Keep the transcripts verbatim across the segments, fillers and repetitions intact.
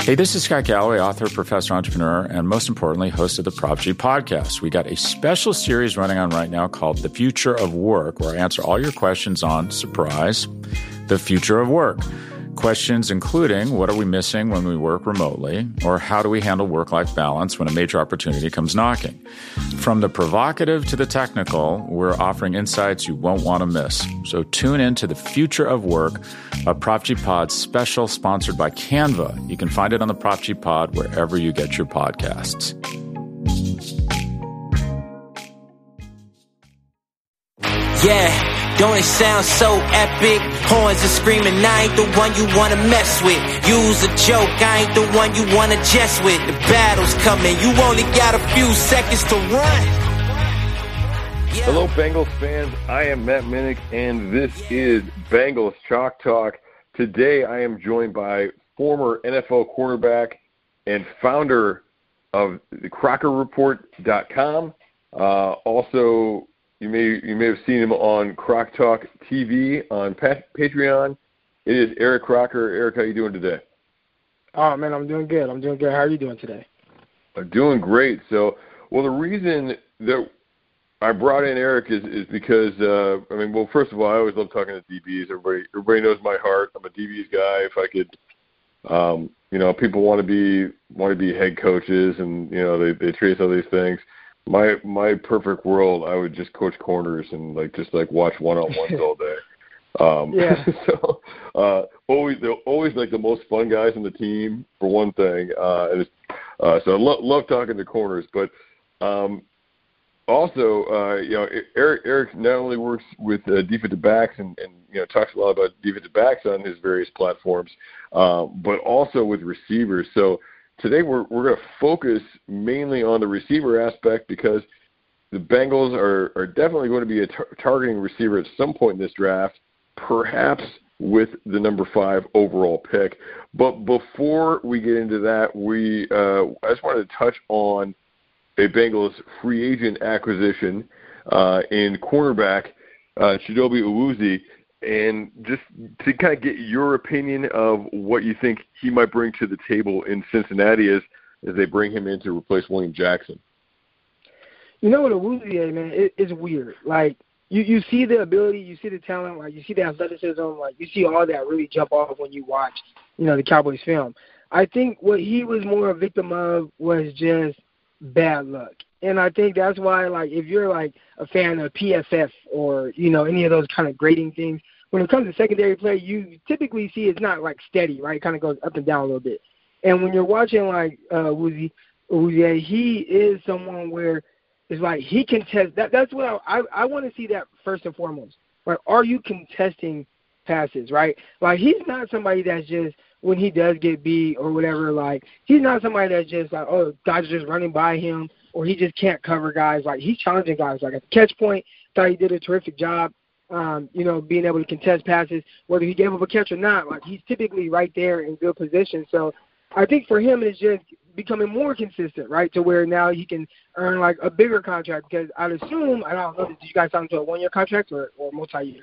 Hey, this is Scott Galloway, author, professor, entrepreneur, and most importantly, host of the Prop G podcast. We got a special series running on right now called The Future of Work, where I answer all your questions on, surprise, the future of work. Questions including, what are we missing when we work remotely? Or how do we handle work-life balance when a major opportunity comes knocking? From the provocative to the technical, we're offering insights you won't want to miss. So tune in to The Future of Work, a Prop G Pod special sponsored by Canva. You can find it on the Prop G Pod wherever you get your podcasts. Yeah. Don't it sound so epic? Horns are screaming, I ain't the one you wanna mess with. Use a joke, I ain't the one you wanna jest with. The battle's coming, you only got a few seconds to run. Yeah. Hello, Bengals fans. I am Matt Minnick, and this is Bengals Chalk Talk. Today, I am joined by former N F L quarterback and founder of the Crocker Report dot com. Uh, also, You may you may have seen him on Croc Talk T V on Pat- Patreon. It is Eric Crocker. Eric, how you doing today? Oh, man, I'm doing good. I'm doing good. How are you doing today? I'm doing great. So, well, the reason that I brought in Eric is, is because, uh, I mean, well, first of all, I always love talking to D Bs. Everybody everybody knows my heart. I'm a D Bs guy. If I could, um, you know, people want to be want to be head coaches, and you know, they they trace all these things. My my perfect world, I would just coach corners and like just like watch one on ones all day. Um, yeah. So uh, always they're always like the most fun guys on the team for one thing. Uh, and it's, uh, so I lo- love talking to corners, but um, also uh, you know Eric Eric not only works with uh, defensive backs and, and you know talks a lot about defensive backs on his various platforms, uh, but also with receivers. So. Today we're we're going to focus mainly on the receiver aspect because the Bengals are, are definitely going to be a tar- targeting receiver at some point in this draft, perhaps with the number five overall pick. But before we get into that, we uh, I just wanted to touch on a Bengals free agent acquisition uh, in cornerback uh, Chidobe Awuzie. And just to kind of get your opinion of what you think he might bring to the table in Cincinnati as, as they bring him in to replace William Jackson. You know what, Awuzie, man, it, it's weird. Like, you, you see the ability, you see the talent, like you see the athleticism, like you see all that really jump off when you watch, you know, the Cowboys film. I think what he was more a victim of was just bad luck. And I think that's why, like, if you're, like, a fan of P F F or, you know, any of those kind of grading things, when it comes to secondary play, you typically see it's not, like, steady, right? It kind of goes up and down a little bit. And when you're watching, like, uh, Awuzie, Awuzie, he is someone where it's like he can test. That, that's what I, I, I want to see that first and foremost. Like, are you contesting passes, right? Like, he's not somebody that's just, when he does get beat or whatever, like, he's not somebody that's just like, oh, guys are just running by him, or he just can't cover guys. Like, he's challenging guys. Like, at the catch point, thought he did a terrific job, um, you know, being able to contest passes. Whether he gave up a catch or not, like, he's typically right there in good position. So I think for him it's just becoming more consistent, right, to where now he can earn, like, a bigger contract. Because I'd assume, I don't know, did you guys sign him to a one-year contract or, or multi-year?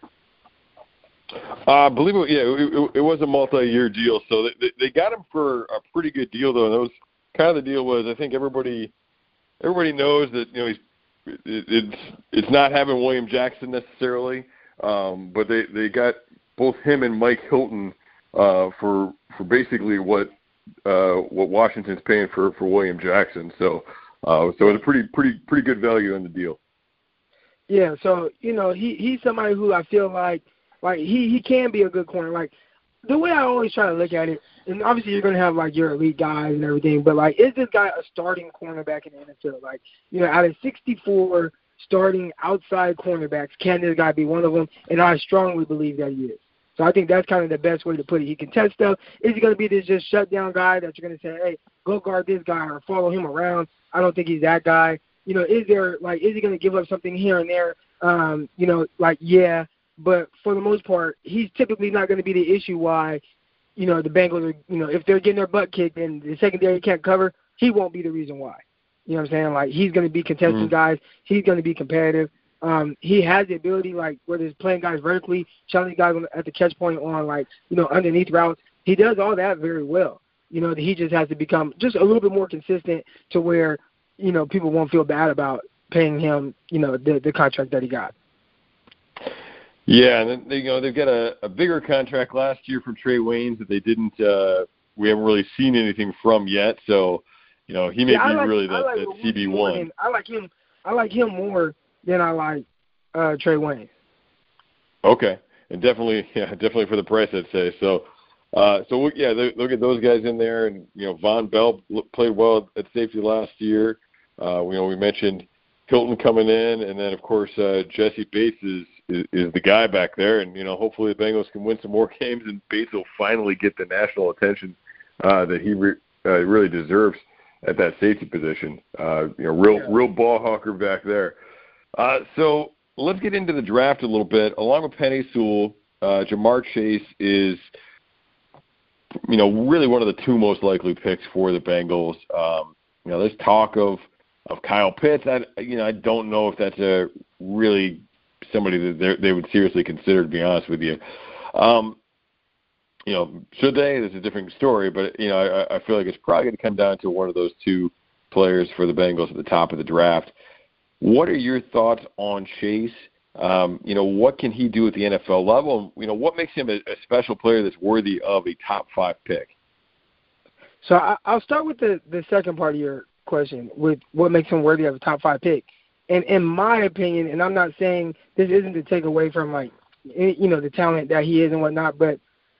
I uh, believe it, yeah, it, it was a multi-year deal. So they, they got him for a pretty good deal, though. And that was kind of the deal was I think everybody – Everybody knows that you know he's it, it's it's not having William Jackson necessarily, um, but they, they got both him and Mike Hilton uh, for for basically what uh, what Washington's paying for, for William Jackson. So uh, so it's a pretty pretty pretty good value on the deal. Yeah, so you know he he's somebody who I feel like like he, he can be a good corner. Like the way I always try to look at it. And obviously you're going to have, like, your elite guys and everything, but, like, is this guy a starting cornerback in the N F L? Like, you know, out of sixty-four starting outside cornerbacks, can this guy be one of them? And I strongly believe that he is. So I think that's kind of the best way to put it. He can test stuff. Is he going to be this just shutdown guy that you're going to say, hey, go guard this guy or follow him around? I don't think he's that guy. You know, is there, like, is he going to give up something here and there? Um, you know, like, yeah. But for the most part, he's typically not going to be the issue why – you know, the Bengals are, you know, if they're getting their butt kicked and the secondary can't cover, he won't be the reason why. You know what I'm saying? Like, he's going to be contesting mm-hmm. guys. He's going to be competitive. Um, he has the ability, like, whether it's playing guys vertically, challenging guys at the catch point on, like, you know, underneath routes. He does all that very well. You know, he just has to become just a little bit more consistent to where, you know, people won't feel bad about paying him, you know, the, the contract that he got. Yeah, and then, you know, they've got a, a bigger contract last year from Trey Waynes that they didn't uh, – we haven't really seen anything from yet. So, you know, he may yeah, be like, really that, like that C B one. Than, I like him I like him more than I like uh, Trey Waynes. Okay. And definitely, yeah, definitely for the price, I'd say. So, uh, so yeah, look at those guys in there. And, you know, Von Bell played well at safety last year. Uh, you know, we mentioned Hilton coming in, and then, of course, uh, Jesse Bates is, is, is the guy back there. And, you know, hopefully the Bengals can win some more games, and Bates will finally get the national attention uh, that he re- uh, really deserves at that safety position. Uh, you know, real, yeah. real ball hawker back there. Uh, so let's get into the draft a little bit. Along with Penei Sewell, uh, Ja'Marr Chase is, you know, really one of the two most likely picks for the Bengals. Um, you know, there's talk of Of Kyle Pitts. I, you know, I don't know if that's a really somebody that they would seriously consider, to be honest with you. Um, you know, should they? That's a different story, but, you know, I, I feel like it's probably going to come down to one of those two players for the Bengals at the top of the draft. What are your thoughts on Chase? Um, you know, what can he do at the N F L level? You know, what makes him a, a special player that's worthy of a top five pick? So I, I'll start with the, the second part of your question, with what makes him worthy of a top five pick. And in my opinion, and I'm not saying this isn't to take away from, like, you know, the talent that he is and whatnot, but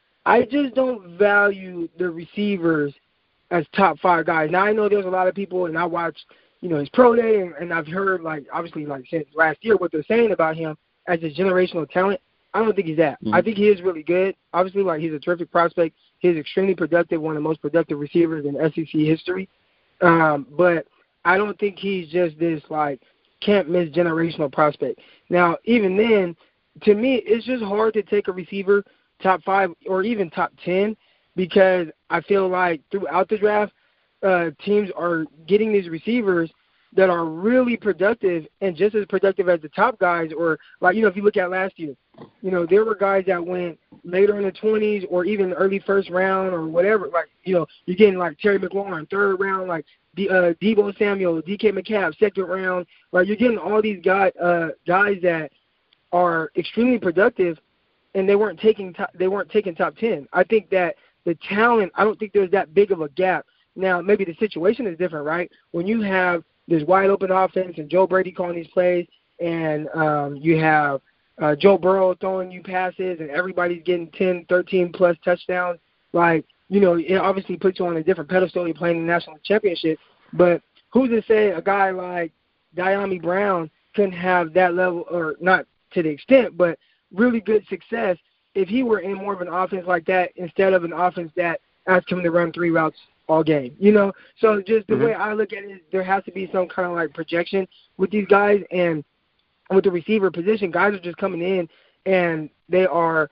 I just don't value the receivers as top five guys. Now, I know there's a lot of people, and I watched, you know, his pro day, and, and I've heard, like, obviously, like, since last year what they're saying about him as a generational talent. I don't think he's that. Mm-hmm. I think he is really good. Obviously, like, he's a terrific prospect. He's extremely productive, one of the most productive receivers in S E C history. Um, but I don't think he's just this, like, can't-miss generational prospect. Now, even then, to me, it's just hard to take a receiver top five or even top ten, because I feel like throughout the draft, uh, teams are getting these receivers that are really productive and just as productive as the top guys. Or, like, you know, if you look at last year, you know, there were guys that went later in the twenties or even early first round or whatever. Like, you know, you're getting like Terry McLaurin, third round, like D, uh, Deebo Samuel, D K Metcalf, second round. Like, you're getting all these guy, uh, guys that are extremely productive, and they weren't taking top, they weren't taking top ten. I think that the talent, I don't think there's that big of a gap. Now, maybe the situation is different, right? When you have this wide open offense and Joe Brady calling these plays, and um, you have uh, Joe Burrow throwing you passes, and everybody's getting ten, thirteen plus touchdowns, like, you know, it obviously puts you on a different pedestal. You're playing the national championship. But who's to say a guy like Dyami Brown couldn't have that level, or not to the extent, but really good success if he were in more of an offense like that instead of an offense that asked him to run three routes all game, you know? So just the mm-hmm. way I look at it, there has to be some kind of, like, projection with these guys. And with the receiver position, guys are just coming in and they are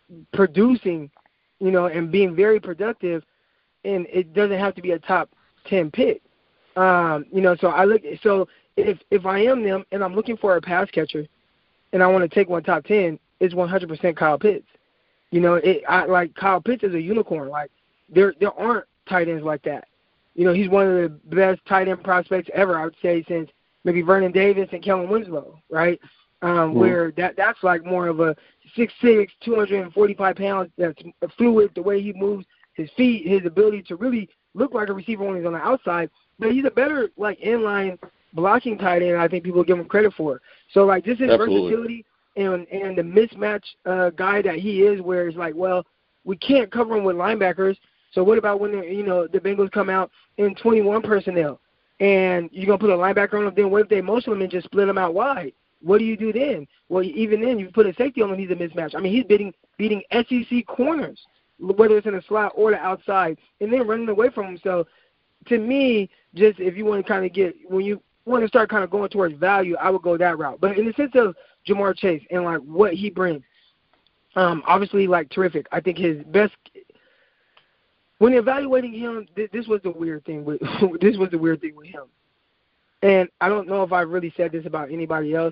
producing, you know, and being very productive, and it doesn't have to be a top ten pick. Um, you know, so I look so if if I am them and I'm looking for a pass catcher and I want to take one top ten, it's one hundred percent Kyle Pitts. You know, it I like Kyle Pitts is a unicorn. Like, there there aren't tight ends like that. You know, he's one of the best tight end prospects ever, I would say, since maybe Vernon Davis and Kellen Winslow, right? Um, mm-hmm. Where that that's like more of a six six, two hundred forty-five pounds, that's fluid, the way he moves his feet, his ability to really look like a receiver when he's on the outside. But he's a better, like, inline blocking tight end I think people give him credit for. So, like, just his Absolutely. versatility and and the mismatch uh, guy that he is, where it's like, well, we can't cover him with linebackers. So what about when, you know, the Bengals come out in twenty-one personnel and you're going to put a linebacker on him? Then what if they motion him and just split him out wide? What do you do then? Well, even then, you put a safety on him, he's a mismatch. I mean, he's beating beating S E C corners, whether it's in the slot or the outside, and then running away from him. So to me, just if you want to kind of get, when you want to start kind of going towards value, I would go that route. But in the sense of Ja'Marr Chase and, like, what he brings, um, obviously, like, terrific. I think his best – when evaluating him, th- this was the weird thing with this was the weird thing with him. And I don't know if I've really said this about anybody else.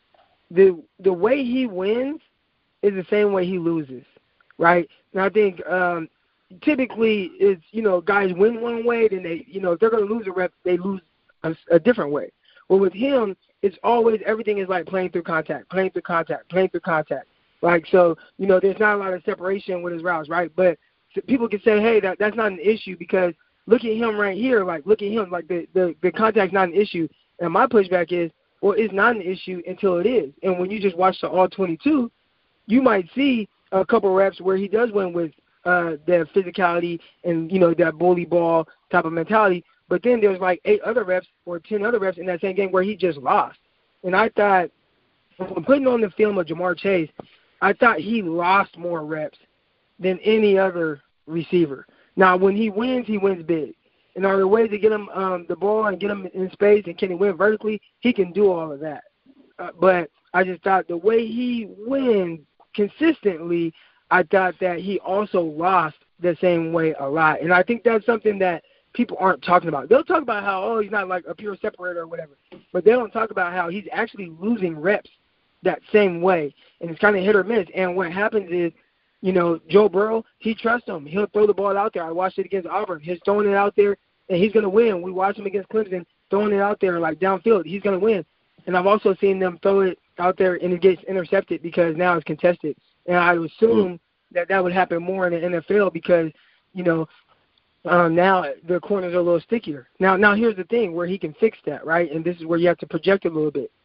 The the way he wins is the same way he loses, right? And I think um, typically it's, you know, guys win one way, then they, you know, if they're going to lose a rep, they lose a, a different way. Well, with him, it's always, everything is like playing through contact, playing through contact, playing through contact. Like, so, you know, there's not a lot of separation with his routes, right? But people can say, hey, that that's not an issue because look at him right here. Like, look at him. Like, the, the, the contact's not an issue. And my pushback is, well, it's not an issue until it is. And when you just watch the all twenty-two, you might see a couple reps where he does win with uh, that physicality and, you know, that bully ball type of mentality. But then there's like eight other reps or ten other reps in that same game where he just lost. And I thought, when putting on the film of Ja'Marr Chase, I thought he lost more reps than any other receiver. Now, when he wins, he wins big. And are there ways to get him um, the ball and get him in space and can he win vertically? He can do all of that. Uh, but I just thought the way he wins consistently, I thought that he also lost the same way a lot. And I think that's something that people aren't talking about. They'll talk about how, oh, he's not like a pure separator or whatever. But they don't talk about how he's actually losing reps that same way. And it's kind of hit or miss. And what happens is, you know, Joe Burrow, he trusts him. He'll throw the ball out there. I watched it against Auburn. He's throwing it out there, and he's going to win. We watched him against Clemson throwing it out there like downfield. He's going to win. And I've also seen them throw it out there, and it gets intercepted because now it's contested. And I would assume mm. that that would happen more in the N F L because, you know, um, now the corners are a little stickier. Now, now here's the thing where he can fix that, right? And this is where you have to project a little bit.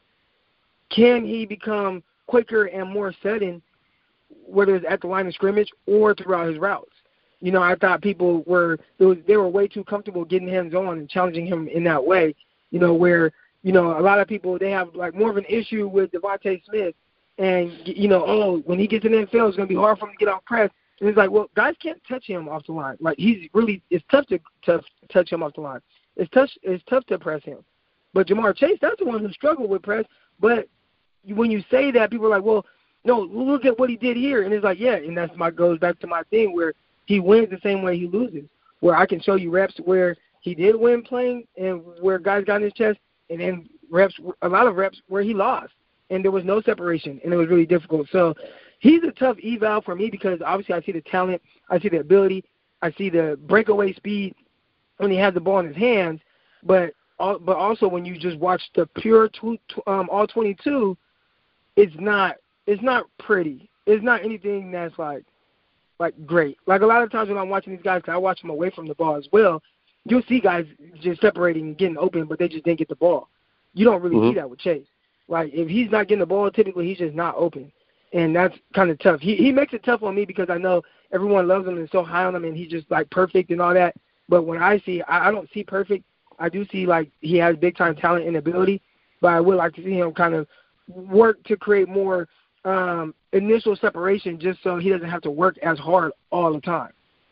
Can he become quicker and more sudden, whether it's at the line of scrimmage or throughout his routes? You know, I thought people were was, they were way too comfortable getting hands-on and challenging him in that way, you know, where, you know, a lot of people, they have, like, more of an issue with Devontae Smith and, you know, oh, when he gets in the N F L, it's going to be hard for him to get off press. And it's like, well, guys can't touch him off the line. Like, he's really – it's tough to, to touch him off the line. It's tough, it's tough to press him. But Ja'Marr Chase, that's the one who struggled with press. But when you say that, people are like, well, no, look at what he did here. And it's like, yeah, and that's my goes back to my thing where he wins the same way he loses, where I can show you reps where he did win playing and where guys got in his chest, and then reps, a lot of reps where he lost, and there was no separation, and it was really difficult. So he's a tough eval for me because obviously I see the talent, I see the ability, I see the breakaway speed when he has the ball in his hands, but but also when you just watch the pure tw- um, all twenty-two, it's not it's not pretty. It's not anything that's like like great. Like a lot of times when I'm watching these guys, because I watch them away from the ball as well, you'll see guys just separating and getting open, but they just didn't get the ball. You don't really mm-hmm. see that with Chase. Like if he's not getting the ball, typically he's just not open. And that's kind of tough. He he makes it tough on me because I know everyone loves him and is so high on him and he's just like perfect and all that. But when I see, I, I don't see perfect. I do see like he has big time talent and ability, but I would like to see him kind of work to create more um, initial separation just so he doesn't have to work as hard all the time.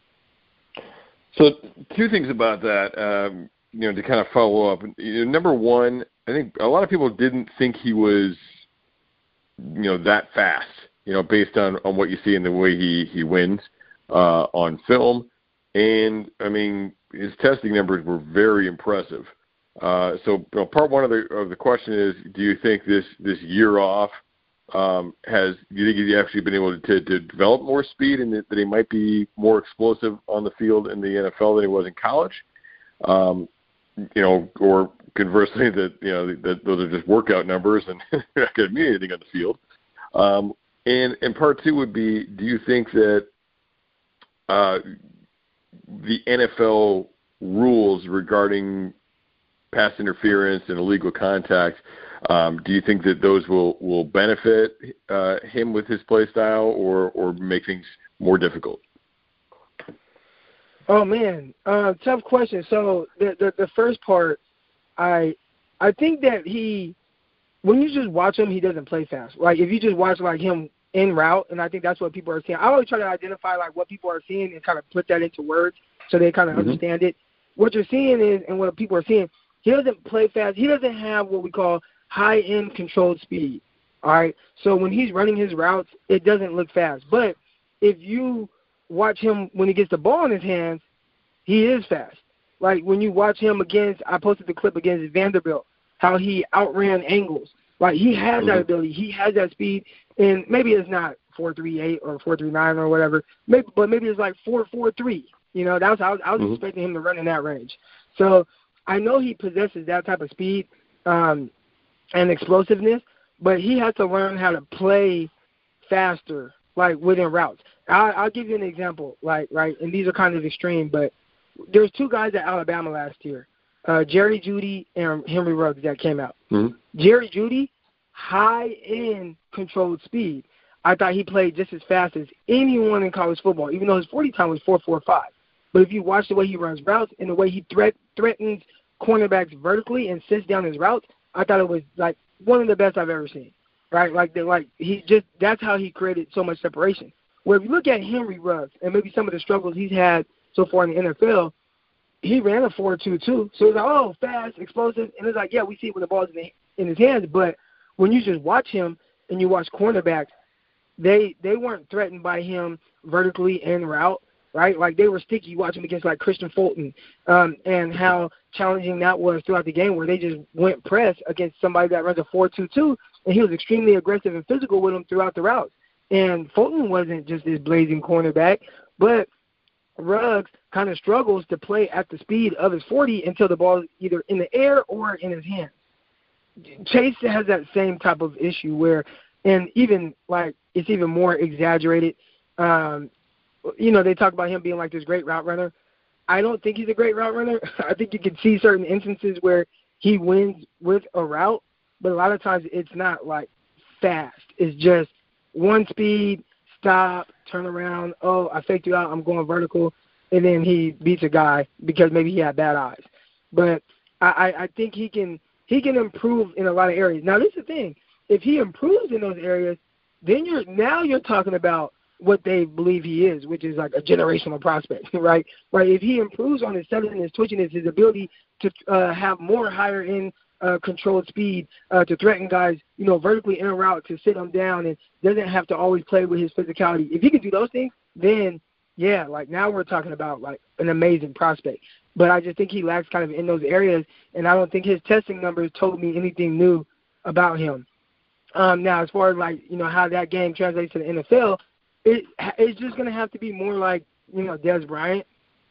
So two things about that, um, you know, to kind of follow up. You know, number one, I think a lot of people didn't think he was, you know, that fast, you know, based on, on what you see in the way he, he wins uh, on film. And, I mean, his testing numbers were very impressive. Uh, so you know, part one of the of the question is, do you think this, this year off um, has – do you think he's actually been able to, to develop more speed and that, that he might be more explosive on the field in the N F L than he was in college? Um, you know, or conversely, that you know that those are just workout numbers and you're not going to mean anything on the field. Um, and and part two would be, do you think that uh, the N F L rules regarding pass interference and illegal contact, um, do you think that those will will benefit uh, him with his play style or or make things more difficult? Oh man, uh, tough question. So the, the the first part, I I think that he, when you just watch him, he doesn't play fast. Like if you just watch like him en route, and I think that's what people are seeing. I always try to identify like what people are seeing and kind of put that into words so they kind of mm-hmm. understand it. What you're seeing is, and what people are seeing, he doesn't play fast. He doesn't have what we call high-end controlled speed. All right. So when he's running his routes, it doesn't look fast. But if you watch him when he gets the ball in his hands, he is fast. Like when you watch him against, I posted the clip against Vanderbilt, how he outran angles. Like he has mm-hmm. that ability. He has that speed. And maybe it's not four three eight or four three nine or whatever. Maybe, but maybe it's like four four three. You know, that was I was, I was mm-hmm. expecting him to run in that range. So I know he possesses that type of speed um, and explosiveness, but he has to learn how to play faster, like within routes. I'll, I'll give you an example, like right, and these are kind of extreme, but there's two guys at Alabama last year, uh, Jerry Jeudy and Henry Ruggs that came out. Mm-hmm. Jerry Jeudy, high-end controlled speed. I thought he played just as fast as anyone in college football, even though his forty time was four four five. But if you watch the way he runs routes and the way he threat, threatens cornerbacks vertically and sits down his routes, I thought it was like one of the best I've ever seen. Right? Like, the, like he just that's how he created so much separation. Where if you look at Henry Ruggs and maybe some of the struggles he's had so far in the N F L, he ran a four two two. So it's like, oh, fast, explosive. And it's like, yeah, we see it when the ball's in, the, in his hands. But when you just watch him and you watch cornerbacks, they they weren't threatened by him vertically en route, right? Like they were sticky. You watch him against like Christian Fulton um, and how challenging that was throughout the game where they just went press against somebody that runs a four two two, and he was extremely aggressive and physical with him throughout the routes. And Fulton wasn't just this blazing cornerback, but Ruggs kind of struggles to play at the speed of his forty until the ball is either in the air or in his hands. Chase has that same type of issue where, and even like it's even more exaggerated. Um, you know, they talk about him being like this great route runner. I don't think he's a great route runner. I think you can see certain instances where he wins with a route, but a lot of times it's not like fast. It's just one speed, stop, turn around, oh, I faked you out, I'm going vertical, and then he beats a guy because maybe he had bad eyes. But I, I think he can he can improve in a lot of areas. Now, this is the thing. If he improves in those areas, then you're now you're talking about what they believe he is, which is like a generational prospect, right? Right. If he improves on his settling, his twitchiness, his ability to uh, have more higher end uh, controlled speed uh, to threaten guys, you know, vertically in a route to sit them down and doesn't have to always play with his physicality. If he can do those things, then yeah, like now we're talking about like an amazing prospect. But I just think he lacks kind of in those areas, and I don't think his testing numbers told me anything new about him. Um, now, as far as like you know how that game translates to the N F L, it it's just gonna have to be more like you know Dez Bryant,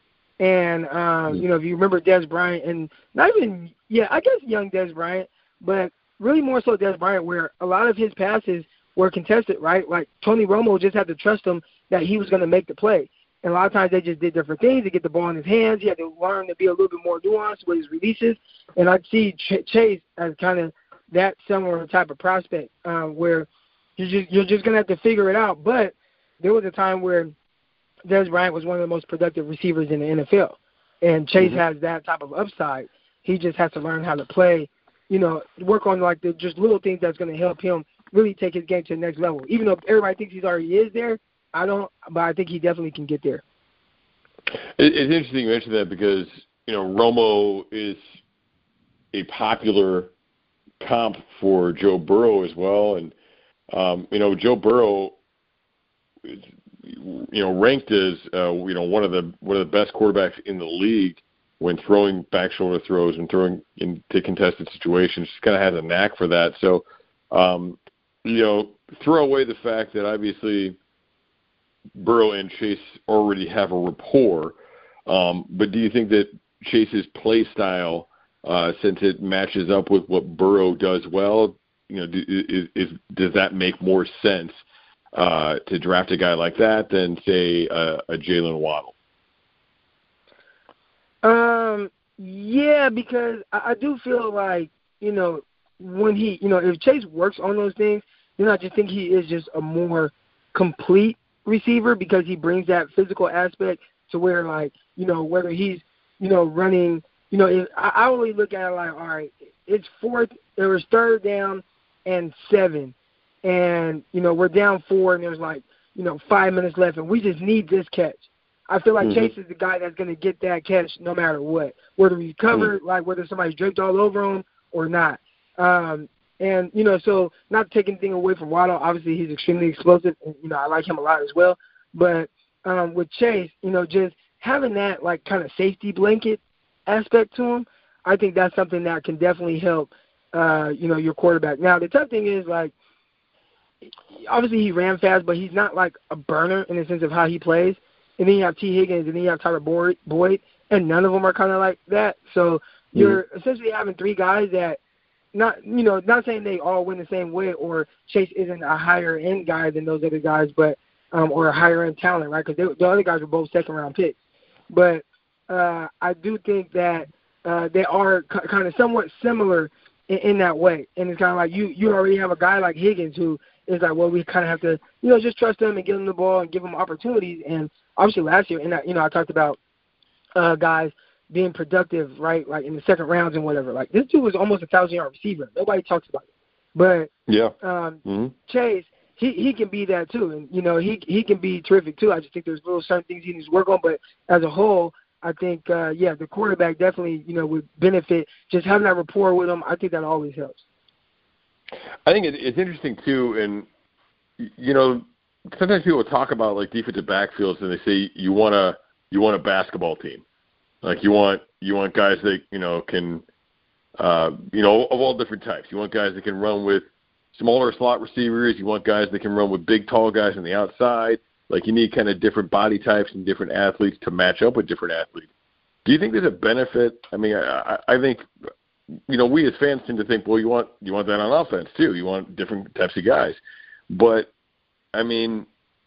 and um, you know if you remember Dez Bryant and not even yeah I guess young Dez Bryant, but really more so Dez Bryant where a lot of his passes were contested, right? Like Tony Romo just had to trust him that he was gonna make the play. And a lot of times they just did different things to get the ball in his hands. He had to learn to be a little bit more nuanced with his releases. And I see Ch- Chase as kind of that similar type of prospect uh, where you're just, you're just going to have to figure it out. But there was a time where Dez Bryant was one of the most productive receivers in the N F L. And Chase mm-hmm. has that type of upside. He just has to learn how to play, you know, work on like the just little things that's going to help him really take his game to the next level. Even though everybody thinks he's already is there, I don't, but I think he definitely can get there. It's interesting you mention that because, you know, Romo is a popular comp for Joe Burrow as well. And, um, you know, Joe Burrow is, you know, ranked as, uh, you know, one of the one of the best quarterbacks in the league when throwing back shoulder throws and throwing into contested situations. Just kind of has a knack for that. So, um, you know, throw away the fact that obviously Burrow and Chase already have a rapport, um, but do you think that Chase's play style, uh, since it matches up with what Burrow does well, you know, do, is, is does that make more sense uh, to draft a guy like that than say a, a Jalen Waddle? Um, yeah, because I, I do feel like you know when he, you know, if Chase works on those things, then I just think he is just a more complete receiver because he brings that physical aspect to where, like, you know, whether he's, you know, running, you know, if, I, I only look at it like, all right, it's fourth, it was third down and seven, and, you know, we're down four and there's like, you know, five minutes left and we just need this catch. I feel like mm-hmm. Chase is the guy that's going to get that catch no matter what, whether he's covered, mm-hmm. like whether somebody's draped all over him or not. Um, And, you know, so not to take anything away from Waddle, obviously he's extremely explosive, and, you know, I like him a lot as well. But um, with Chase, you know, just having that, like, kind of safety blanket aspect to him, I think that's something that can definitely help, uh, you know, your quarterback. Now, the tough thing is, like, obviously he ran fast, but he's not like a burner in the sense of how he plays. And then you have T. Higgins, and then you have Tyler Boyd, and none of them are kind of like that. So mm-hmm. you're essentially having three guys that, not you know, not saying they all win the same way, or Chase isn't a higher end guy than those other guys, but um, or a higher end talent, right? Because the other guys were both second round picks. But uh, I do think that uh, they are c- kind of somewhat similar in, in that way. And it's kind of like you you already have a guy like Higgins who is like, well, we kind of have to, you know, just trust him and give him the ball and give him opportunities. And obviously last year, and I, you know, I talked about uh, guys being productive, right, like in the second rounds and whatever. Like this dude was almost a thousand-yard receiver. Nobody talks about it. But yeah, um, mm-hmm. Chase, he, he can be that too. And, you know, he he can be terrific too. I just think there's little certain things he needs to work on. But as a whole, I think, uh, yeah, the quarterback definitely, you know, would benefit. Just having that rapport with him, I think that always helps. I think it, it's interesting too, and, you know, sometimes people talk about like defensive backfields and they say you want a you want a basketball team, like you want you want guys that you know can, uh, you know, of all different types. You want guys that can run with smaller slot receivers. You want guys that can run with big, tall guys on the outside. Like you need kind of different body types and different athletes to match up with different athletes. Do you think there's a benefit? I mean, I, I think, you know, we as fans tend to think, well, you want you want that on offense too. You want different types of guys, but I mean,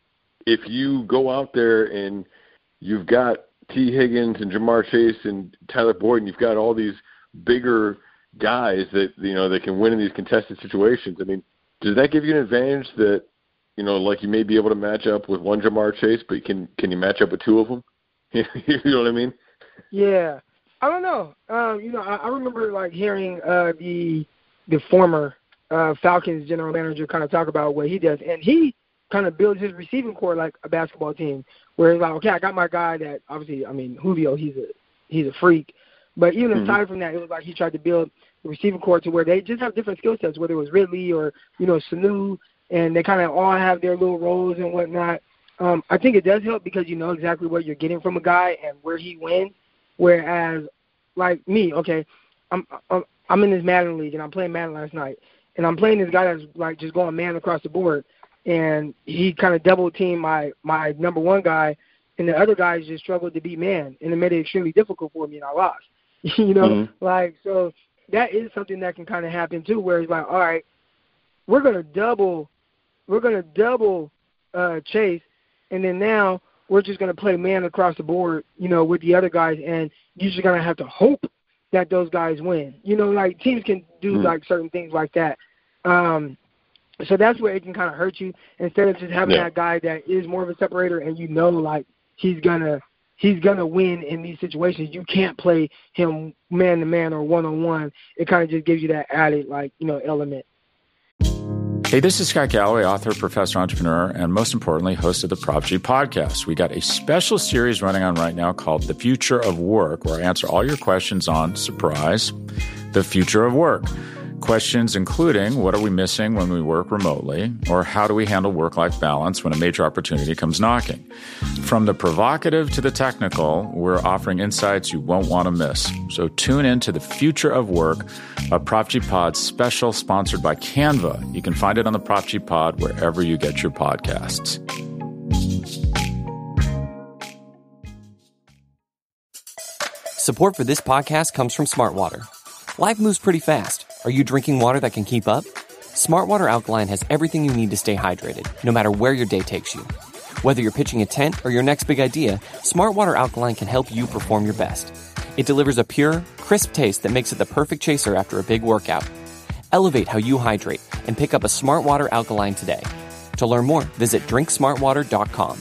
if you go out there and you've got T. Higgins and Jamar Chase and Tyler Boyd, and you've got all these bigger guys that, you know, that can win in these contested situations, I mean, does that give you an advantage that, you know, like you may be able to match up with one Jamar Chase, but can can you match up with two of them? You know what I mean? Yeah. I don't know. Um, you know, I, I remember, like, hearing uh, the the former uh, Falcons general manager kind of talk about what he does, and he kind of builds his receiving core like a basketball team, where he's like, okay, I got my guy that obviously, I mean, Julio, he's a he's a freak, but even mm-hmm. aside from that, it was like he tried to build the receiving core to where they just have different skill sets, whether it was Ridley or, you know, Sanu, and they kind of all have their little roles and whatnot. Um, I think it does help because you know exactly what you're getting from a guy and where he wins, whereas, like me, okay, I'm I'm, I'm in this Madden league, and I'm playing Madden last night, and I'm playing this guy that's, like, just going man across the board, and he kind of double-teamed my, my number one guy, and the other guys just struggled to beat man, and it made it extremely difficult for me, and I lost. you know, mm-hmm. like, so that is something that can kind of happen, too, where it's like, all right, we're going to double, we're going to double uh, Chase, and then now we're just going to play man across the board, you know, with the other guys, and you're just going to have to hope that those guys win. You know, like, teams can do, mm-hmm. like, certain things like that. Um, so that's where it can kind of hurt you instead of just having yeah. that guy that is more of a separator and you know, like, he's going to he's gonna win in these situations. You can't play him man-to-man or one-on-one. It kind of just gives you that added, like, you know, element. Hey, this is Scott Galloway, author, professor, entrepreneur, and most importantly, host of the Prop G podcast. We got a special series running on right now called The Future of Work, where I answer all your questions on, surprise, the future of work. Questions including, what are we missing when we work remotely? Or how do we handle work-life balance when a major opportunity comes knocking? From the provocative to the technical, we're offering insights you won't want to miss. So tune in to The Future of Work, a Prop G Pod special sponsored by Canva. You can find it on the Prop G Pod wherever you get your podcasts. Support for this podcast comes from Smartwater. Life moves pretty fast. Are you drinking water that can keep up? Smartwater Alkaline has everything you need to stay hydrated, no matter where your day takes you. Whether you're pitching a tent or your next big idea, Smartwater Alkaline can help you perform your best. It delivers a pure, crisp taste that makes it the perfect chaser after a big workout. Elevate how you hydrate and pick up a Smartwater Alkaline today. To learn more, visit drink smart water dot com.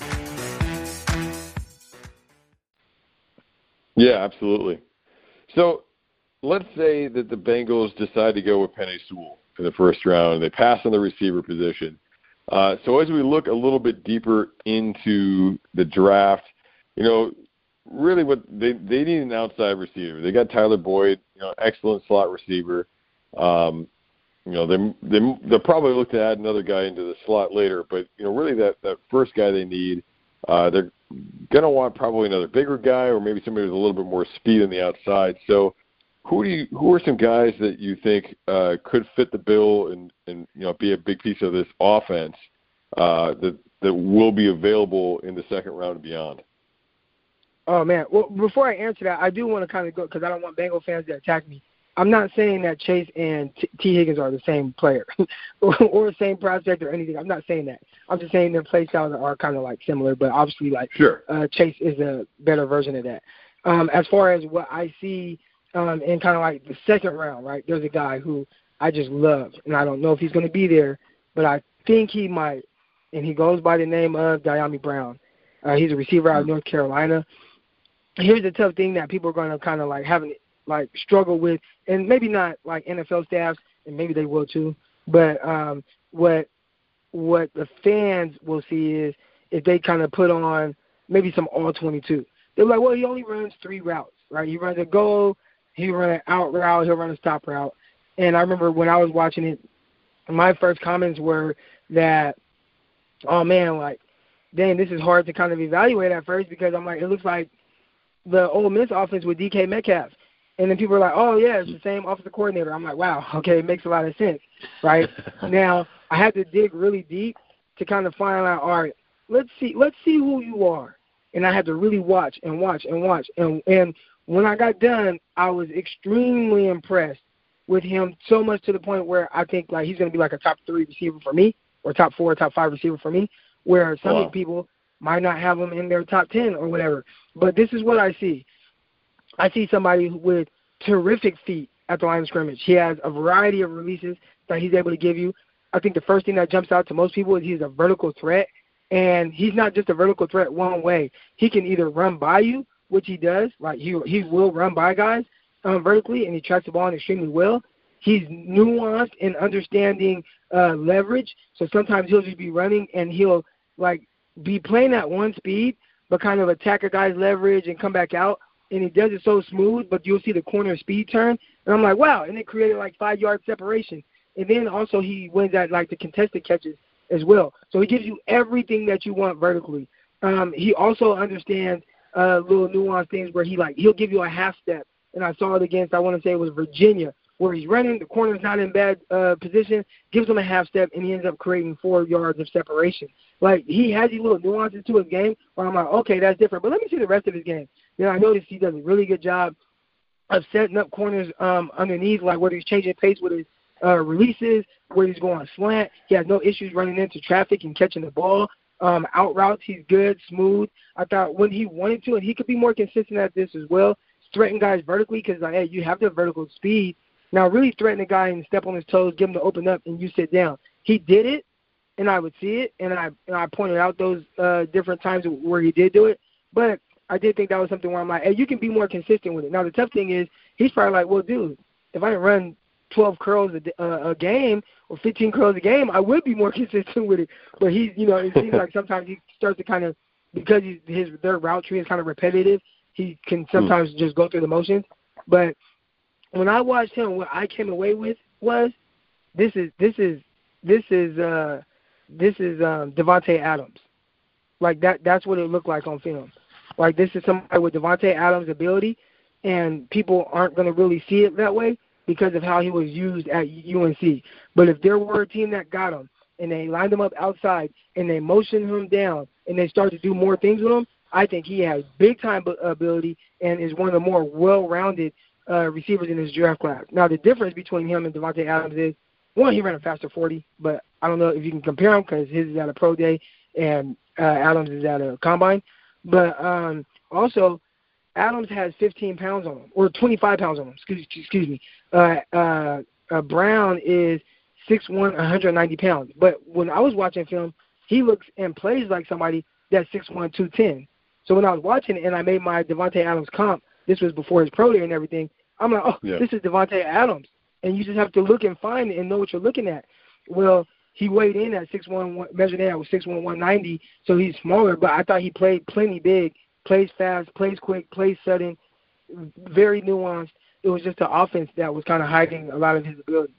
Yeah, absolutely. So, let's say that the Bengals decide to go with Penei Sewell in the first round, and they pass on the receiver position. Uh, so as we look a little bit deeper into the draft, you know, really what they they need an outside receiver. They got Tyler Boyd, you know, excellent slot receiver. Um, you know, they they they'll probably look to add another guy into the slot later, but you know, really that that first guy they need, uh, they're gonna want probably another bigger guy or maybe somebody with a little bit more speed on the outside. So who do you who are some guys that you think uh, could fit the bill and, and you know be a big piece of this offense uh, that that will be available in the second round and beyond? Oh man, well before I answer that, I do want to kind of go because I don't want Bengal fans to attack me. I'm not saying that Chase and T. T. Higgins are the same player or, or the same prospect or anything. I'm not saying that. I'm just saying their play styles are kind of like similar, but obviously like sure. uh, Chase is a better version of that. Um, as far as what I see um, in kind of like the second round, right, there's a guy who I just love, and I don't know if he's going to be there, but I think he might, and he goes by the name of Dyami Brown. Uh, he's a receiver out of North Carolina. Here's the tough thing that people are going to kind of like having like struggle with, and maybe not like N F L staffs, and maybe they will too, but um, what what the fans will see is if they kind of put on maybe some all twenty-two. They're like, well, he only runs three routes, right? He runs a go, he run an out route, he'll run a stop route. And I remember when I was watching it, my first comments were that, oh man, like, dang, this is hard to kind of evaluate at first because I'm like, it looks like the Ole Miss offense with D K Metcalf. And then people are like, oh, yeah, it's the same offensive coordinator. I'm like, wow, okay, it makes a lot of sense, right? Now, I had to dig really deep to kind of find out, all right, let's see let's see who you are. And I had to really watch and watch and watch. And, and when I got done, I was extremely impressed with him so much to the point where I think like he's going to be like a top three receiver for me or top four, top five receiver for me, where some wow. people might not have him in their top ten or whatever. But this is what I see. I see somebody with terrific feet at the line of scrimmage. He has a variety of releases that he's able to give you. I think the first thing that jumps out to most people is he's a vertical threat, and he's not just a vertical threat one way. He can either run by you, which he does, like he he will run by guys um, vertically, and he tracks the ball in extremely well. He's nuanced in understanding uh, leverage, so sometimes he'll just be running and he'll like be playing at one speed, but kind of attack a guy's leverage and come back out. And he does it so smooth, but you'll see the corner speed turn. And I'm like, wow. And it created like five-yard separation. And then also he wins at like the contested catches as well. So he gives you everything that you want vertically. Um, he also understands uh, little nuanced things where he like he'll give you a half step. And I saw it against, I want to say it was Virginia, where he's running, the corner's not in bad uh, position, gives him a half step, and he ends up creating four yards of separation. Like, he has these little nuances to his game where I'm like, okay, that's different. But let me see the rest of his game. You know, I noticed he does a really good job of setting up corners um, underneath, like whether he's changing pace with his uh, releases, where he's going slant. He has no issues running into traffic and catching the ball. Um, out routes, he's good, smooth. I thought when he wanted to, and he could be more consistent at this as well, threaten guys vertically because, like, hey, you have the vertical speed. Now, really threaten a guy and step on his toes, give him to open up, and you sit down. He did it, and I would see it, and I and I pointed out those uh, different times where he did do it. But I did think that was something where I'm like, hey, you can be more consistent with it. Now, the tough thing is he's probably like, well, dude, if I didn't run twelve curls a, uh, a game or fifteen curls a game, I would be more consistent with it. But he's, you know, it seems like sometimes he starts to kind of, because he's, his their route tree is kind of repetitive, he can sometimes mm. just go through the motions. But when I watched him, what I came away with was this is this is this is uh, this is um, Devontae Adams. Like that that's what it looked like on film. Like this is somebody with Devontae Adams' ability, and people aren't going to really see it that way because of how he was used at U N C. But if there were a team that got him and they lined him up outside and they motioned him down and they started to do more things with him, I think he has big-time ability and is one of the more well-rounded uh, receivers in this draft class. Now, the difference between him and Devontae Adams is, one, he ran a faster forty, but I don't know if you can compare him because his is at a pro day and uh, Adams is at a combine. But um, also, Adams has fifteen pounds on him, or twenty-five pounds on him, excuse, excuse me. Uh, uh, uh, Brown is six one, one hundred ninety pounds. But when I was watching film, he looks and plays like somebody that's six one, two ten. So when I was watching it and I made my Devontae Adams comp, this was before his pro day and everything, I'm like, oh, yeah. This is Devontae Adams. And you just have to look and find it and know what you're looking at. Well, he weighed in at six one, measured in at six one, one ninety, so he's smaller, but I thought he played plenty big, plays fast, plays quick, plays sudden, very nuanced. It was just an offense that was kind of hiding a lot of his ability.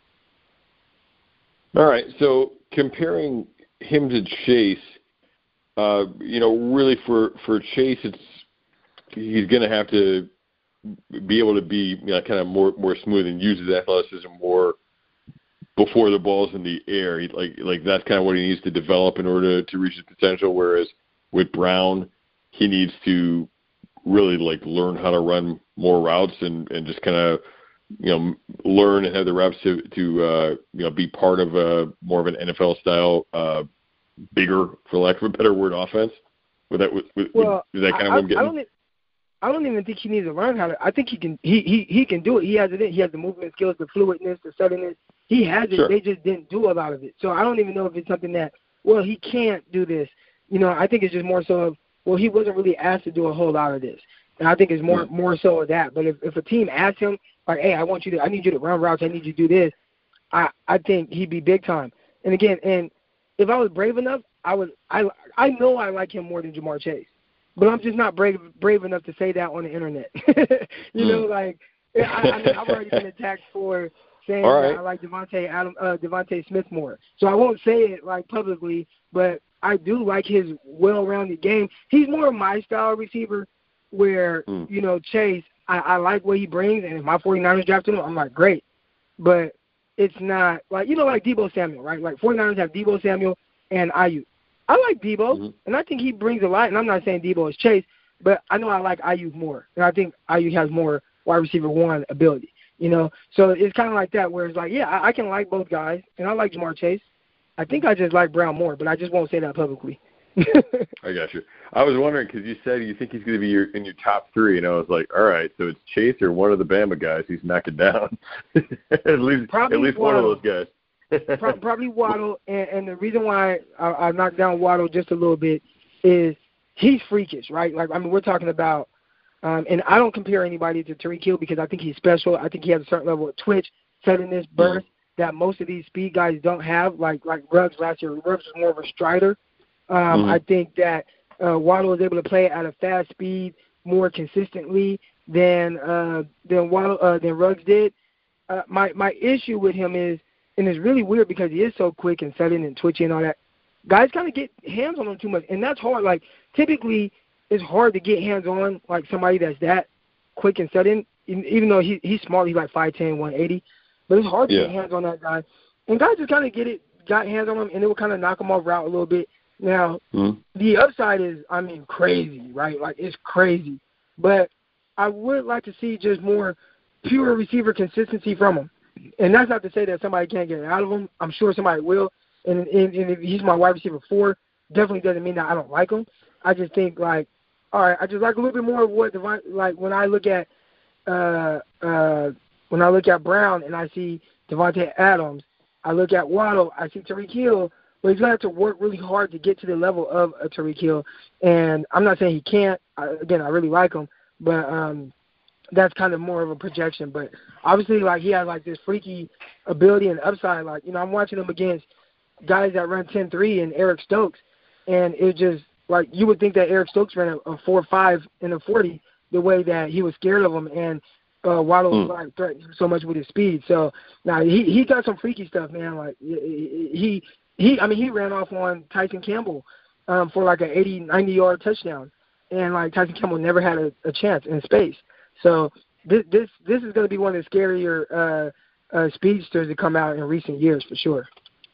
All right, so comparing him to Chase, uh, you know, really for, for Chase, it's he's going to have to be able to be you know, kind of more more smooth and use his athleticism more before the ball's in the air. He, like like that's kind of what he needs to develop in order to, to reach his potential. Whereas with Brown, he needs to really like learn how to run more routes and, and just kind of you know learn and have the reps to to uh, you know be part of a more of an N F L style uh, bigger, for lack of a better word, offense. With that, with, with, well, is that kind of I, what I'm getting? I don't, I don't even think he needs to learn how to. I think he can. He he he can do it. He has it. In. He has the movement skills, the fluidness, the suddenness. He has it. Sure. They just didn't do a lot of it. So I don't even know if it's something that. Well, he can't do this. You know, I think it's just more so of. Well, he wasn't really asked to do a whole lot of this, and I think it's more mm-hmm. more so of that. But if if a team asks him like, hey, I want you to, I need you to run routes, I need you to do this, I I think he'd be big time. And again, and if I was brave enough, I would. I I know I like him more than Ja'Marr Chase. But I'm just not brave brave enough to say that on the internet. you mm. know, like I, I mean, I've already been attacked for saying right. that I like Devontae Adam uh, Devontae Smith more. So I won't say it like publicly, but I do like his well-rounded game. He's more of my style receiver, where mm. you know Chase. I, I like what he brings, and if my 49ers drafted him, I'm like great. But it's not like you know like Deebo Samuel, right? Like 49ers have Deebo Samuel and Ayuk. I like Deebo, mm-hmm. and I think he brings a lot. And I'm not saying Deebo is Chase, but I know I like Ayuk more. And I think Ayuk has more wide receiver one ability, you know. So it's kind of like that where it's like, yeah, I, I can like both guys, and I like Ja'Marr Chase. I think I just like Brown more, but I just won't say that publicly. I got you. I was wondering because you said you think he's going to be your, in your top three, and I was like, all right, so it's Chase or one of the Bama guys who's knocking down. at least, Probably at least one, one of those guys. Probably Waddle, and, and the reason why I, I knocked down Waddle just a little bit is he's freakish, right? Like, I mean, we're talking about, um, and I don't compare anybody to Tyreek Hill because I think he's special. I think he has a certain level of twitch, suddenness, burst mm-hmm. that most of these speed guys don't have. Like like Ruggs last year, Ruggs was more of a strider. Um, mm-hmm. I think that uh, Waddle is able to play at a fast speed more consistently than uh, than Waddle uh, than Ruggs did. Uh, my my issue with him is. And it's really weird because he is so quick and sudden and twitchy and all that. Guys kind of get hands on him too much, and that's hard. Like, typically, it's hard to get hands on, like, somebody that's that quick and sudden, even though he, he's small. He's like five ten, one eighty. But it's hard to yeah. get hands on that guy. And guys just kind of get it, got hands on him, and it will kind of knock him off route a little bit. Now, mm-hmm. the upside is, I mean, crazy, right? Like, it's crazy. But I would like to see just more pure receiver consistency from him. And that's not to say that somebody can't get it out of him. I'm sure somebody will. And, and, and if he's my wide receiver four, definitely doesn't mean that I don't like him. I just think, like, all right, I just like a little bit more of what, Devon, like, when I look at uh, uh, when I look at Brown and I see Devontae Adams, I look at Waddle, I see Tyreek Hill, but he's going to have to work really hard to get to the level of a Tyreek Hill. And I'm not saying he can't. I, again, I really like him. But um, that's kind of more of a projection. But obviously, like, he has, like, this freaky ability and upside. Like, you know, I'm watching him against guys that run ten three and Eric Stokes, and it just, like, you would think that Eric Stokes ran a, a four five in a forty the way that he was scared of him, and uh, Waddle was, mm. like, threatening so much with his speed. So, now, he he got some freaky stuff, man. Like, he, he I mean, he ran off on Tyson Campbell um, for, like, an eighty, ninety-yard touchdown, and, like, Tyson Campbell never had a, a chance in space. So this this this is going to be one of the scarier uh, uh, speedsters to come out in recent years for sure.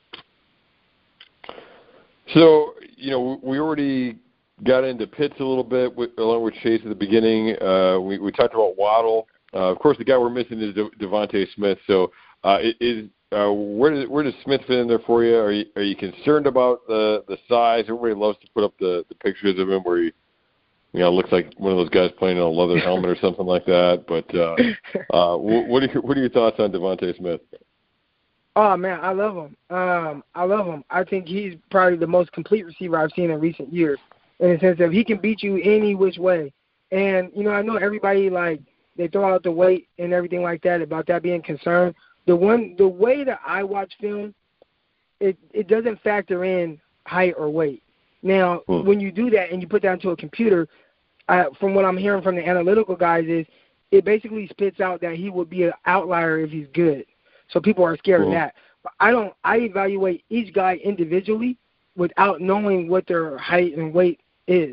So, you know, we already got into Pitts a little bit with, along with Chase at the beginning. Uh, we, we talked about Waddle. Uh, of course, the guy we're missing is De- Devontae Smith. So, uh, is uh, where does where does Smith fit in there for you? Are you are you concerned about the the size? Everybody loves to put up the, the pictures of him where he, you know, looks like one of those guys playing in a leather helmet or something like that. But uh, uh, what are your, what are your thoughts on Devontae Smith? Oh, man, I love him. Um, I love him. I think he's probably the most complete receiver I've seen in recent years, in the sense of he can beat you any which way. And, you know, I know everybody, like, they throw out the weight and everything like that about that being concerned. The one, the way that I watch film, it, it doesn't factor in height or weight. Now, hmm. when you do that and you put that into a computer, uh, from what I'm hearing from the analytical guys is it basically spits out that he would be an outlier if he's good. So people are scared cool. of that. But I don't. I evaluate each guy individually without knowing what their height and weight is.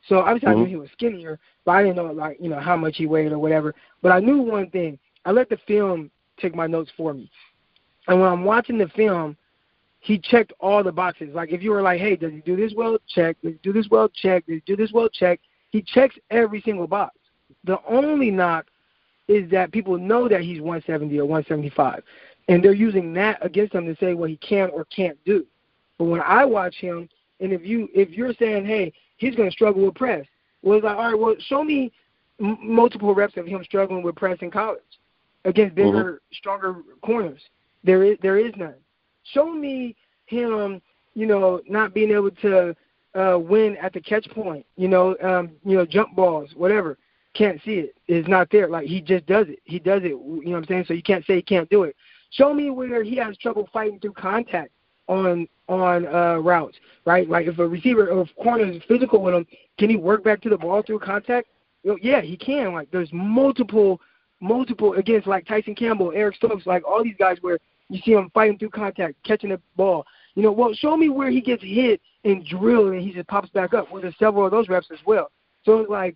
So obviously mm-hmm. I knew he was skinnier, but I didn't know, like, you know, how much he weighed or whatever. But I knew one thing. I let the film take my notes for me. And when I'm watching the film, he checked all the boxes. Like, if you were like, hey, does he do this well? Check. Does he do this well? Check. Does he do this well? Check. He checks every single box. The only knock is that people know that he's one seventy or one seventy-five, and they're using that against him to say what he can or can't do. But when I watch him, and if, you, if you're saying, hey, he's going to struggle with press, well, it's like, all right, well, show me m- multiple reps of him struggling with press in college against bigger, mm-hmm. stronger corners. There is there is none. Show me him, you know, not being able to uh, win at the catch point, you know, um, you know, jump balls, whatever. Can't see it. It's not there. Like, he just does it. He does it, you know what I'm saying? So you can't say he can't do it. Show me where he has trouble fighting through contact on on uh, routes, right? Like, if a receiver or if corner is physical with him, can he work back to the ball through contact? You know, yeah, he can. Like, there's multiple, multiple against, like, Tyson Campbell, Eric Stokes, like all these guys where you see him fighting through contact, catching the ball. You know, well, show me where he gets hit and drilled and he just pops back up. Well, there's several of those reps as well. So it's like,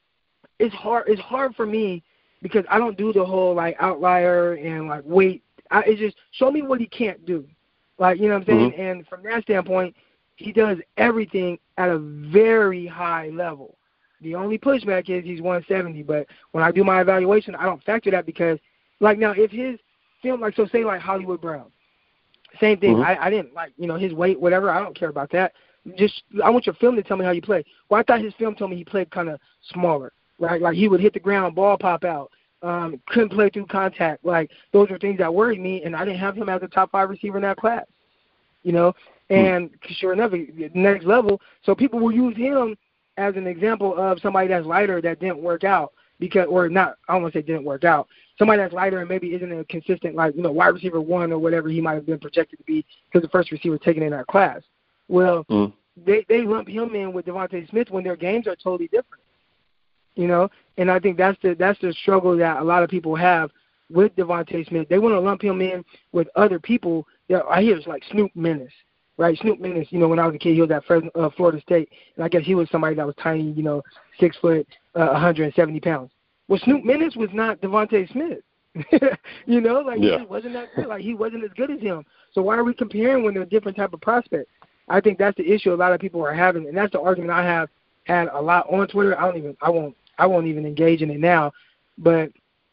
it's hard. It's hard for me because I don't do the whole, like, outlier and, like, wait. I, it's just show me what he can't do. Like, you know what I'm saying? Mm-hmm. And from that standpoint, he does everything at a very high level. The only pushback is he's one seventy. But when I do my evaluation, I don't factor that because, like, now if his film, like, so say like Hollywood Brown, same thing. Mm-hmm. I, I didn't like, you know, his weight, whatever. I don't care about that. Just I want your film to tell me how you play. Well, I thought his film told me he played kind of smaller, right? Like, he would hit the ground, ball pop out, um, couldn't play through contact. Like, those are things that worried me, and I didn't have him as a top five receiver in that class, you know. And mm-hmm. sure enough, next level. So people will use him as an example of somebody that's lighter that didn't work out because, or not, I don't want to say didn't work out. Somebody that's lighter and maybe isn't a consistent, like, you know, wide receiver one or whatever he might have been projected to be because the first receiver taken in that class. Well, mm. they they lump him in with Devontae Smith when their games are totally different, you know. And I think that's the that's the struggle that a lot of people have with Devontae Smith. They want to lump him in with other people. That I hear it's like Snoop Menace, right? Snoop Menace, you know, when I was a kid, he was at Fresno, uh, Florida State, and I guess he was somebody that was tiny, you know, six foot, uh, one hundred seventy pounds. Well, Snoop Menace was not Devontae Smith. you know, like, yeah. he wasn't that good. Like, he wasn't as good as him. So why are we comparing when they're different type of prospects? I think that's the issue a lot of people are having, and that's the argument I have had a lot on Twitter. I don't even, I won't, I won't even engage in it now. But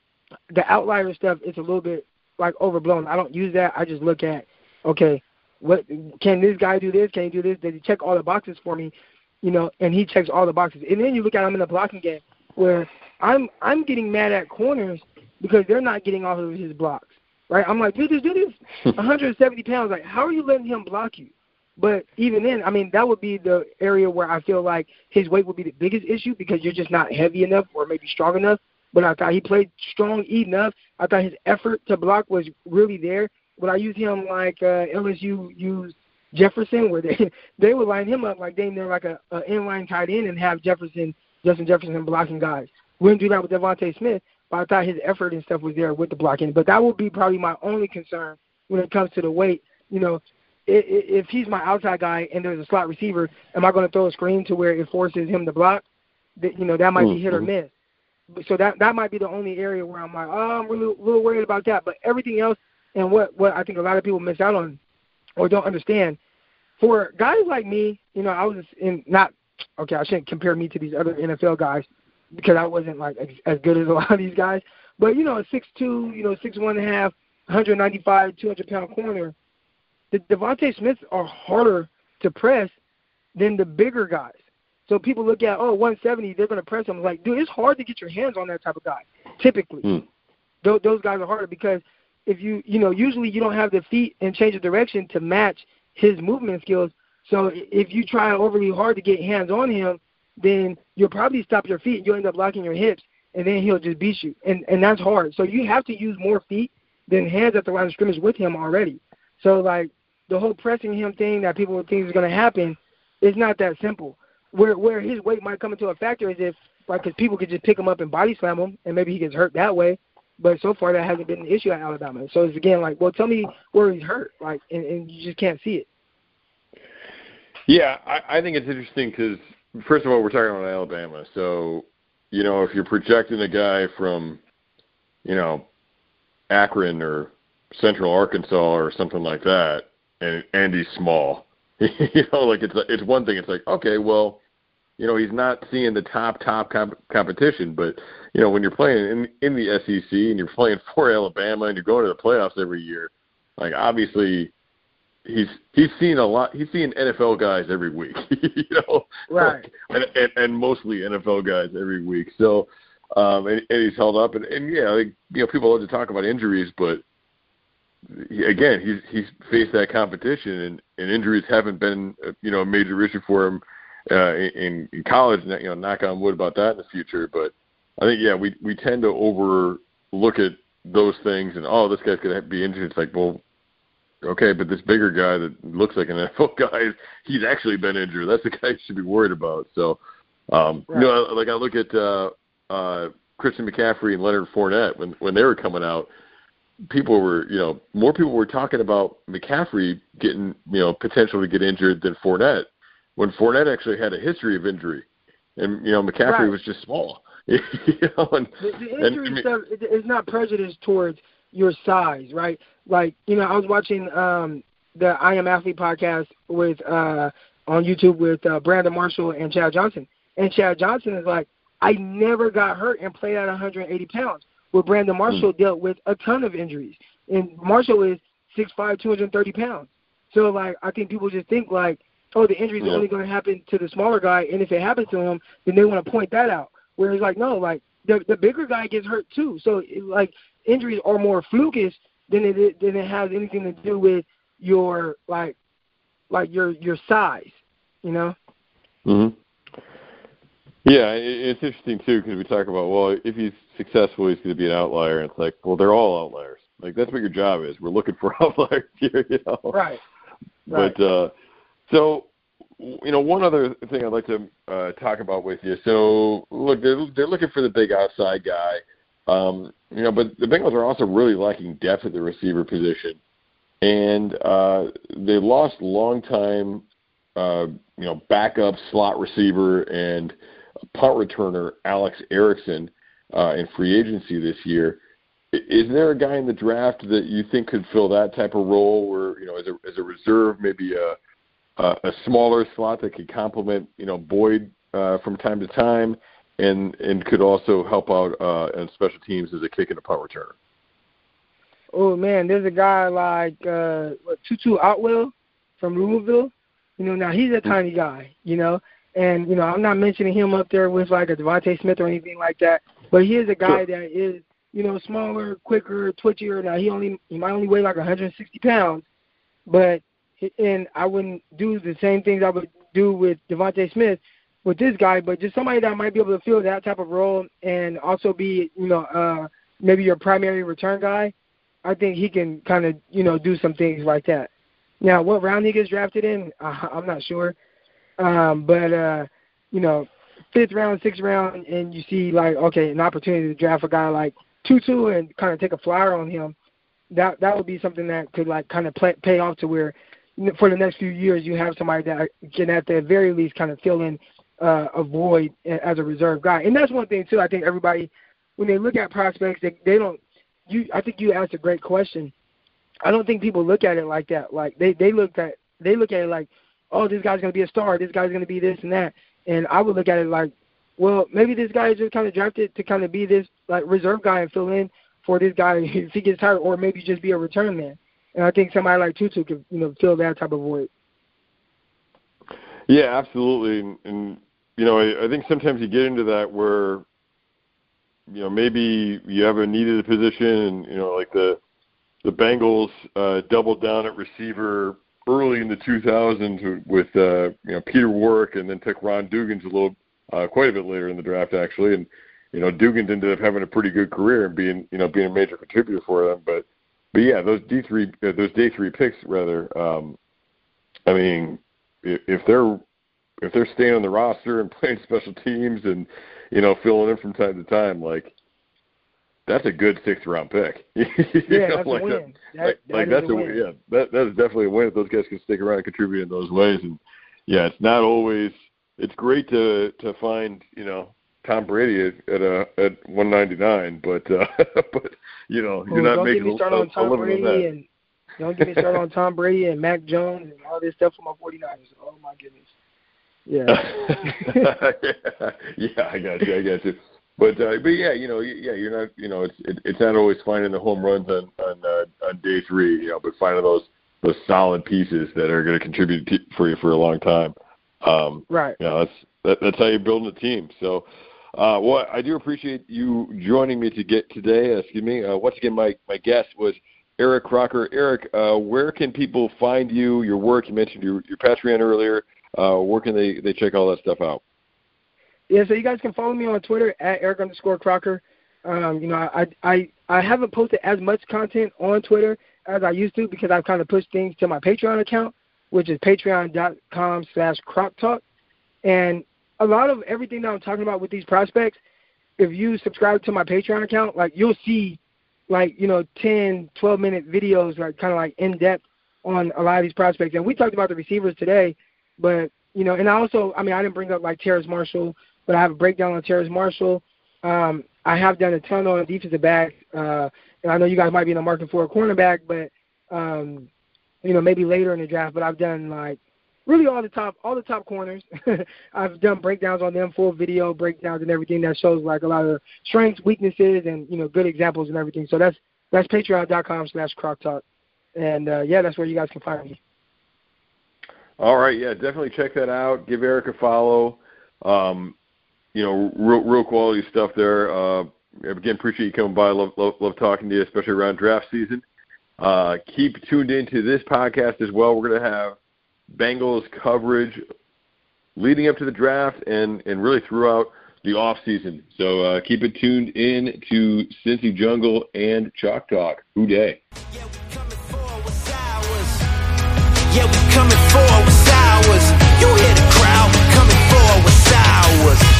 the outlier stuff is a little bit like overblown. I don't use that. I just look at, okay, what can this guy do? This can he do this? Does he check all the boxes for me? You know, and he checks all the boxes. And then you look at him in the blocking game where I'm I'm getting mad at corners because they're not getting off of his blocks, right? I'm like, dude, this dude is one hundred seventy pounds. Like, how are you letting him block you? But even then, I mean, that would be the area where I feel like his weight would be the biggest issue because you're just not heavy enough or maybe strong enough. But I thought he played strong enough. I thought his effort to block was really there. But I use him like uh, L S U used Jefferson, where they they would line him up like they they're like a, a inline tight end and have Jefferson, Justin Jefferson blocking guys. Wouldn't do that with Devontae Smith, but I thought his effort and stuff was there with the blocking. But that would be probably my only concern when it comes to the weight. You know, if, if he's my outside guy and there's a slot receiver, am I going to throw a screen to where it forces him to block? That, you know, that might be hit or miss. So that that might be the only area where I'm like, oh, I'm really a little worried about that. But everything else, and what, what I think a lot of people miss out on or don't understand, for guys like me, you know, I was in not, okay, I shouldn't compare me to these other N F L guys because I wasn't like as, as good as a lot of these guys. But, you know, a six two, you know, six one and a half, one ninety-five, two hundred pound corner, the Devontae Smiths are harder to press than the bigger guys. So people look at, oh, one seventy, they're going to press him. Like, dude, it's hard to get your hands on that type of guy, typically. Mm. Those, those guys are harder because if you, you know, usually you don't have the feet and change of direction to match his movement skills. So if you try overly hard to get hands on him, then you'll probably stop your feet. You'll end up locking your hips, and then he'll just beat you. And, and that's hard. So you have to use more feet than hands at the line of scrimmage with him already. So, like, the whole pressing him thing that people think is going to happen is not that simple. Where where his weight might come into a factor is if, like, because people could just pick him up and body slam him, and maybe he gets hurt that way. But so far, that hasn't been an issue at Alabama. So it's, again, like, well, tell me where he's hurt, like, and, and you just can't see it. Yeah, I, I think it's interesting because first of all, we're talking about Alabama. So, you know, if you're projecting a guy from, you know, Akron or Central Arkansas or something like that, and and he's small, you know, like it's it's one thing. It's like, okay, well, you know, he's not seeing the top top comp- competition, but you know, when you're playing in in the S E C and you're playing for Alabama and you're going to the playoffs every year, like obviously. He's he's seen a lot. He's seen N F L guys every week, you know, right? And, and and mostly N F L guys every week. So, um, and, and he's held up. And, and yeah, like, you know, people love to talk about injuries, but he, again, he's he's faced that competition, and, and injuries haven't been you know a major issue for him uh, in in college. You know, knock on wood about that in the future. But I think yeah, we we tend to overlook at those things, and oh, this guy's gonna be injured. It's like, well. Okay, but this bigger guy that looks like an N F L guy, he's actually been injured. That's the guy you should be worried about. So, um, right. you know, like I look at uh, uh, Christian McCaffrey and Leonard Fournette when when they were coming out. People were, you know, more people were talking about McCaffrey getting, you know, potential to get injured than Fournette. When Fournette actually had a history of injury, and you know, McCaffrey right. was just small. you know, and, the, the injury and, stuff is not prejudiced towards your size, right? Like, you know, I was watching um, the I Am Athlete podcast with uh, on YouTube with uh, Brandon Marshall and Chad Johnson. And Chad Johnson is like, I never got hurt and played at one hundred eighty pounds. Where Brandon Marshall mm-hmm. dealt with a ton of injuries. And Marshall is six five, two hundred thirty pounds. So, like, I think people just think, like, oh, the injury is yeah. only going to happen to the smaller guy, and if it happens to him, then they want to point that out. Whereas, like, no, like, the the bigger guy gets hurt too. So, it, like, injuries are more flukish than it than it has anything to do with your like like your your size, you know. Mhm. Yeah, it's interesting too because we talk about well, if he's successful, he's going to be an outlier, and it's like, well, they're all outliers. Like that's what your job is. We're looking for outliers here, you know. Right. Right. But uh, so. You know, one other thing I'd like to uh, talk about with you. So, look, they're, they're looking for the big outside guy. Um, you know, but the Bengals are also really lacking depth at the receiver position. And uh, they lost longtime, uh, you know, backup slot receiver and punt returner Alex Erickson uh, in free agency this year. Is there a guy in the draft that you think could fill that type of role where, you know, as a, as a reserve, maybe a Uh, a smaller slot that could complement, you know, Boyd uh, from time to time, and and could also help out uh, on special teams as a kick and a punt returner? Oh man, there's a guy like uh, what, Tutu Atwell from Louisville. You know, now he's a tiny guy, you know, and you know I'm not mentioning him up there with like a Devontae Smith or anything like that, but he is a guy sure. that is, you know, smaller, quicker, twitchier. Now he only he might only weigh like one hundred sixty pounds, but and I wouldn't do the same things I would do with Devontae Smith with this guy, but just somebody that might be able to fill that type of role and also be, you know, uh, maybe your primary return guy. I think he can kind of, you know, do some things like that. Now, what round he gets drafted in, uh, I'm not sure. Um, but, uh, you know, fifth round, sixth round, and you see, like, okay, an opportunity to draft a guy like Tutu and kind of take a flyer on him, that that would be something that could, like, kind of play, pay off to where, for the next few years, you have somebody that can, at the very least, kind of fill in uh, a void as a reserve guy. And that's one thing, too. I think everybody, when they look at prospects, they, they don't – you. I think you asked a great question. I don't think people look at it like that. Like, they, they, look at, they look at it like, oh, this guy's going to be a star. This guy's going to be this and that. And I would look at it like, well, maybe this guy is just kind of drafted to kind of be this, like, reserve guy and fill in for this guy if he gets tired, or maybe just be a return man. And I think somebody like Tutu could, you know, fill that type of void. Yeah, absolutely. And, and you know, I, I think sometimes you get into that where, you know, maybe you have a needed position, and you know, like the the Bengals uh, doubled down at receiver early in the two thousands with uh, you know Peter Warrick, and then took Ron Dugans a little, uh, quite a bit later in the draft actually, and you know, Dugans ended up having a pretty good career and being, you know, being a major contributor for them, but. But yeah, those D three, uh, those day three picks, rather. Um, I mean, if, if they're if they're staying on the roster and playing special teams and you know filling in from time to time, like that's a good sixth round pick. you yeah, know, that's like a win. That, that, like, that like that's a, a win. Yeah, that that is definitely a win if those guys can stick around and contribute in those ways. And yeah, it's not always it's great to to find you know Tom Brady at at, uh, at one ninety-nine, but uh, but you know you're well, not making a, a, on Tom a living Brady on that. And don't get me started on Tom Brady and Mac Jones and all this stuff for my forty-niners. Oh my goodness. Yeah. yeah, I got you. I got you. But uh, but yeah, you know, yeah, you're not, you know, it's it, it's not always finding the home runs on on, uh, on day three, you know, but finding those those solid pieces that are going to contribute to, for you for a long time. Um, right. You know, that's that, that's how you're building a team. So, uh, well, I do appreciate you joining me to get today. Uh, excuse me. Uh, once again, my my guest was Eric Crocker. Eric, uh, where can people find you? Your work? You mentioned your your Patreon earlier. Uh, where can they they check all that stuff out? Yeah, so you guys can follow me on Twitter at Eric underscore Crocker. Um, you know, I, I I haven't posted as much content on Twitter as I used to because I've kind of pushed things to my Patreon account, which is patreon.com slash croctalk. And a lot of everything that I'm talking about with these prospects, if you subscribe to my Patreon account, like you'll see like, you know, ten, twelve-minute videos, like kind of like in-depth on a lot of these prospects. And we talked about the receivers today, but, you know, and I also, I mean, I didn't bring up like Terrace Marshall, but I have a breakdown on Terrace Marshall. Um, I have done a ton on defensive back, uh, and I know you guys might be in the market for a cornerback, but um, you know, maybe later in the draft. But I've done like really all the top, all the top corners. I've done breakdowns on them, full video breakdowns and everything that shows like a lot of strengths, weaknesses, and you know, good examples and everything. So that's that's patreon.com slash croctalk, and uh, yeah, that's where you guys can find me. All right, yeah, definitely check that out. Give Eric a follow. Um, You know, real, real quality stuff there. Uh, again, appreciate you coming by. Love, love, love talking to you, especially around draft season. Uh, keep tuned into this podcast as well. We're going to have Bengals coverage leading up to the draft and, and really throughout the off season. So uh, keep it tuned in to Cincy Jungle and Chalk Talk. Hoo-day. Yeah, we coming forward with ours. Yeah, we coming forward with ours. You hear the crowd, we coming forward with ours.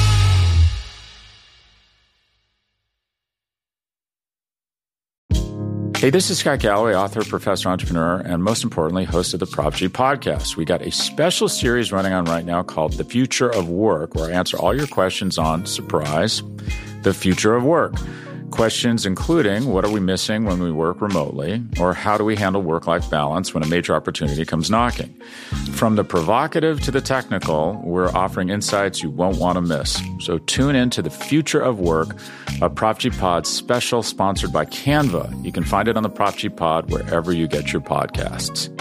Hey, this is Scott Galloway, author, professor, entrepreneur, and most importantly, host of the Prop G podcast. We got a special series running on right now called The Future of Work, where I answer all your questions on, surprise, the future of work. Questions including, what are we missing when we work remotely? Or how do we handle work-life balance when a major opportunity comes knocking? From the provocative to the technical, we're offering insights you won't want to miss. So tune in to The Future of Work, a Prop G Pod special sponsored by Canva. You can find it on the Prop G Pod wherever you get your podcasts.